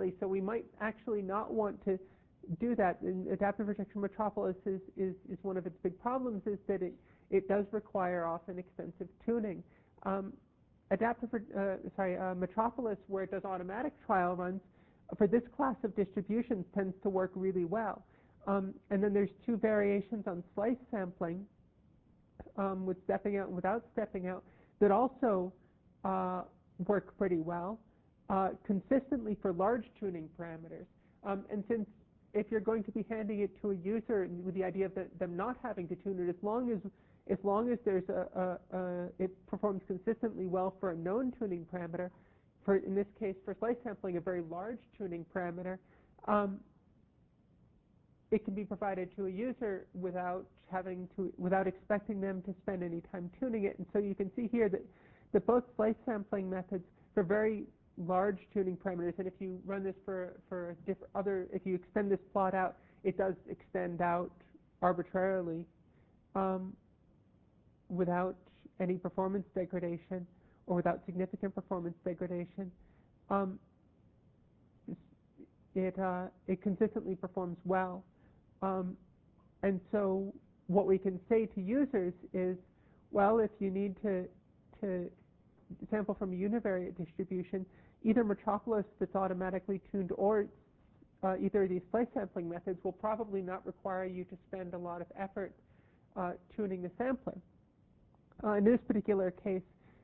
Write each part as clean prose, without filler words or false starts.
quickly, so we might actually not want to do that. And adaptive projection metropolis is one of its big problems, is that it does require often expensive tuning. Metropolis, where it does automatic trial runs, for this class of distributions tends to work really well. And then there's two variations on slice sampling, with stepping out and without stepping out, that also work pretty well consistently for large tuning parameters. And since if you're going to be handing it to a user with the idea of them not having to tune it, as long as there's it performs consistently well for a known tuning parameter, for in this case for slice sampling a very large tuning parameter, it can be provided to a user without expecting them to spend any time tuning it. And so you can see here that both slice sampling methods for very large tuning parameters, and if you run this if you extend this plot out, it does extend out arbitrarily without any performance degradation or without significant performance degradation. It consistently performs well. And so what we can say to users is, well, if you need to sample from a univariate distribution, either Metropolis that's automatically tuned or either of these slice sampling methods will probably not require you to spend a lot of effort tuning the sampler. In this particular case,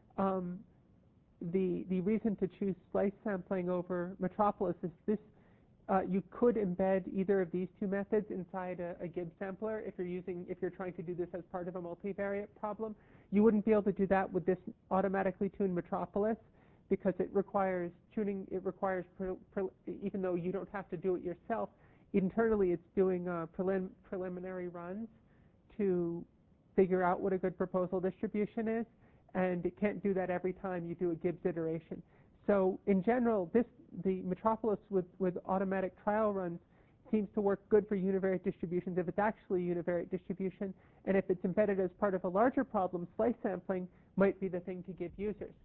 the reason to choose slice sampling over Metropolis is this. You could embed either of these two methods inside a Gibbs sampler if you're trying to do this as part of a multivariate problem. You wouldn't be able to do that with this automatically tuned Metropolis because it requires tuning. It requires, even though you don't have to do it yourself, internally it's doing preliminary runs to figure out what a good proposal distribution is, and it can't do that every time you do a Gibbs iteration. So in general, the Metropolis with automatic trial runs seems to work good for univariate distributions if it's actually a univariate distribution, and if it's embedded as part of a larger problem, slice sampling might be the thing to give users.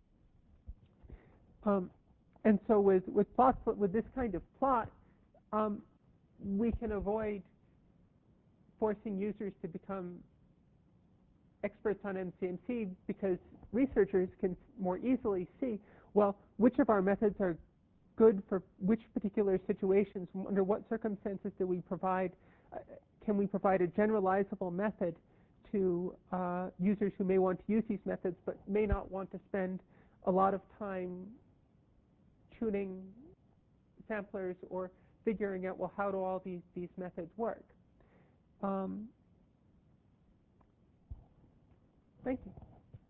And so with plots, with this kind of plot, we can avoid forcing users to become experts on MCMC because researchers can more easily see, well, which of our methods are good for which particular situations, under what circumstances do we provide, can we provide a generalizable method to users who may want to use these methods but may not want to spend a lot of time tuning samplers or figuring out, well, how do all these methods work? Thank you.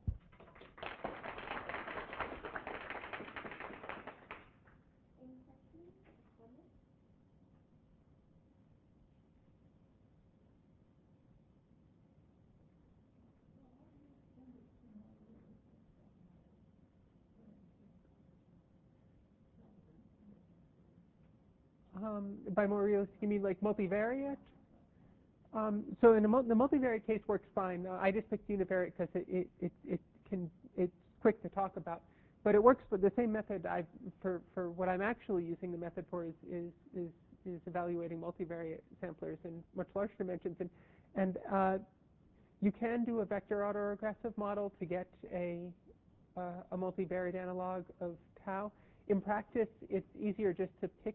By more realistic, you mean like multivariate? So in the multivariate case works fine. I just picked univariate because it's quick to talk about, but it works for the same method. For what I'm actually using the method for is evaluating multivariate samplers in much larger dimensions, and you can do a vector autoregressive model to get a multivariate analog of tau. In practice, it's easier just to pick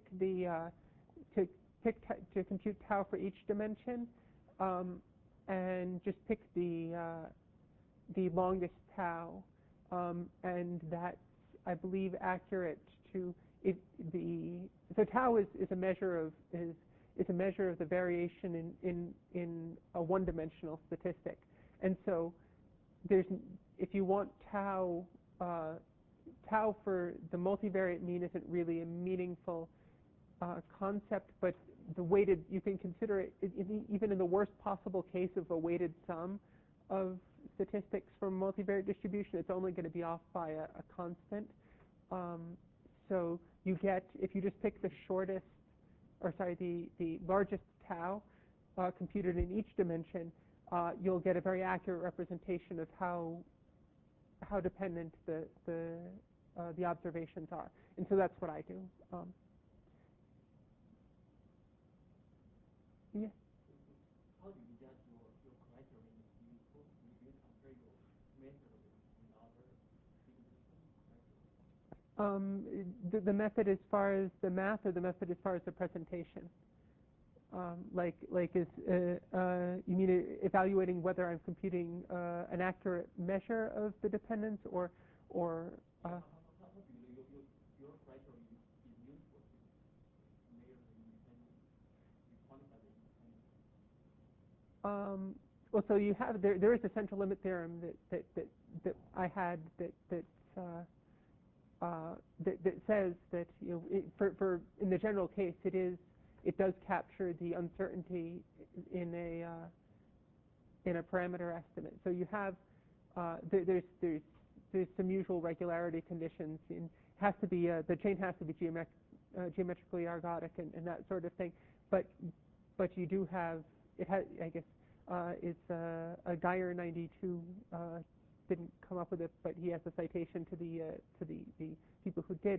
to compute tau for each dimension, and just pick the longest tau, and that's, I believe, accurate to so tau is a measure of the variation in a one-dimensional statistic, and so if you want tau for the multivariate mean isn't really a meaningful concept, but you can consider it even in the worst possible case of a weighted sum of statistics from multivariate distribution. It's only going to be off by a constant. So you get, if you just pick the largest tau computed in each dimension, you'll get a very accurate representation of how dependent the observations are. And so that's what I do. Yeah. How do you judge your criteria is useful? Do you compare your method with other big criteria? The method as far as the math, or the method as far as the presentation? You mean evaluating whether I'm computing an accurate measure of the dependence, or How do your criteria is useful to measure the independence, to quantify the independence? well, so you have there is a central limit theorem that I had that says that for in the general case it does capture the uncertainty in a parameter estimate. So you have there's some usual regularity conditions. Has to be the chain has to be geometrically ergodic and that sort of thing. But you do have it has, I guess it's a Geyer 92 didn't come up with it, but he has a citation to the people who did,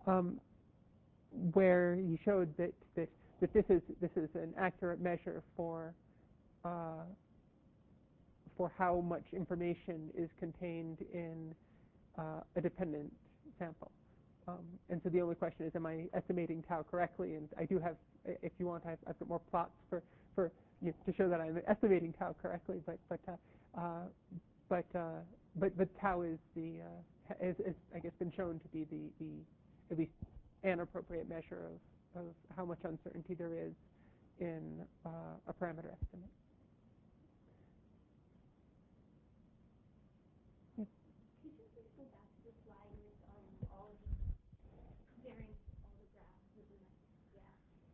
where he showed that this is an accurate measure for how much information is contained in a dependent sample. And so the only question is, am I estimating tau correctly? And I do have, if you want, I've got more plots to show that I'm estimating tau correctly. But tau is is I guess been shown to be the at least an appropriate measure of how much uncertainty there is in a parameter estimate. Could you please go back to the slide with all of these, comparing all the graphs with the method? Yeah.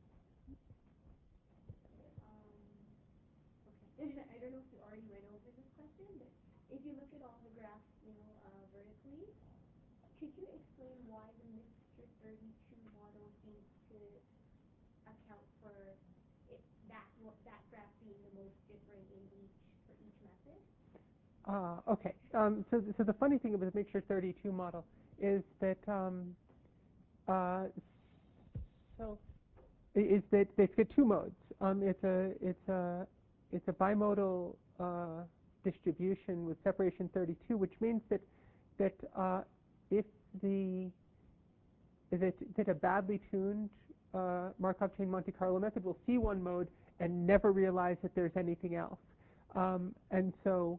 Okay. I don't know if you already went over this question, but if you look at all the graphs, vertically, could you explain why the mixture 32 model seems to account for that graph being the most different for each method? Okay. So the funny thing about the mixture 32 model is that they've got two modes. It's a bimodal distribution with separation 32, which means that if a badly tuned Markov chain Monte Carlo method will see one mode and never realize that there's anything else, and so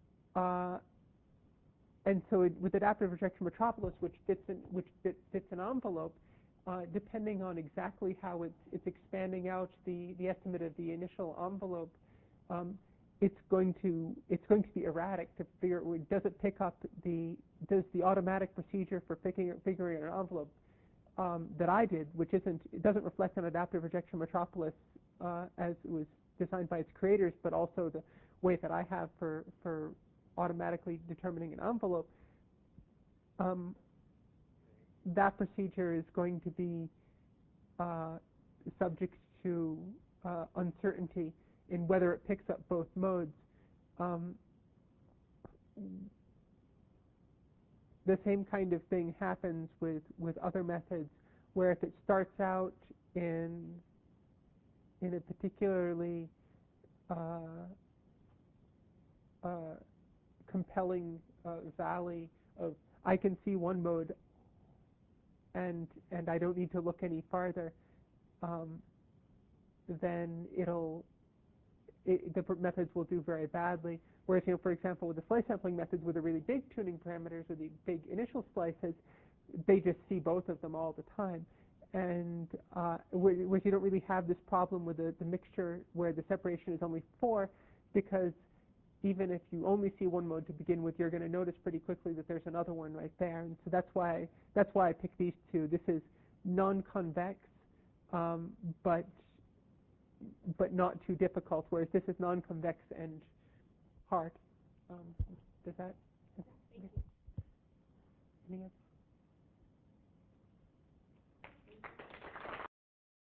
with adaptive rejection metropolis, which fits an envelope, depending on exactly how it's expanding out the estimate of the initial envelope, it's going to be erratic to figure does the automatic procedure for figuring an envelope that I did, which it doesn't reflect on adaptive rejection metropolis as it was designed by its creators, but also the way that I have for automatically determining an envelope. That procedure is going to be subject to uncertainty in whether it picks up both modes. The same kind of thing happens with other methods, where if it starts out in a particularly compelling valley of I can see one mode and I don't need to look any farther, then the methods will do very badly. Whereas, for example, with the slice sampling methods with the really big tuning parameters or the big initial slices, they just see both of them all the time. And whereas you don't really have this problem with the mixture where the separation is only 4, because even if you only see one mode to begin with, you're going to notice pretty quickly that there's another one right there. And so that's why I picked these two. This is non-convex, but not too difficult, whereas this is non-convex and hard. Does that? Thank you. Any other?